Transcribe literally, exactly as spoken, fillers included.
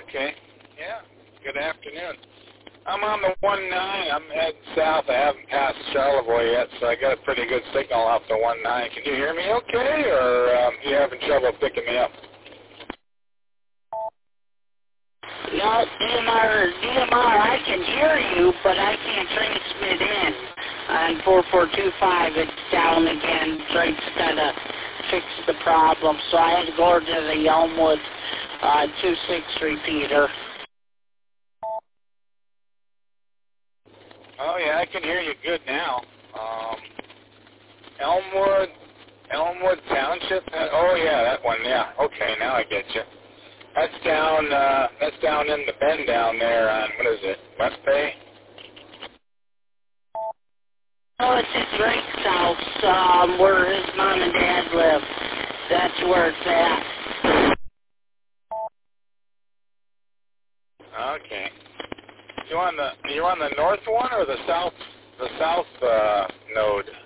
Okay. Yeah. Good afternoon. I'm on the one nine. I'm heading south. I haven't passed Charlevoix yet, so I got a pretty good signal off the one nine. Can you hear me okay, or um, you having trouble picking me up? No, D M R, D M R, I can hear you, but I can't transmit in. On four four two five, it's down again. Drake's got to fix the problem, so I had to go over to the Elmwood uh, two six repeater. Oh, yeah, I can hear you good now. Um, Elmwood, Elmwood Township? Uh, Oh, yeah, that one, yeah. Okay, now I get you. That's down, uh, that's down in the bend down there on, what is it, West Bay? Oh, it's at Drake's house, um, where his mom and dad live. That's where it's at. Okay. You on the, you on the north one or the south, the south, uh, node?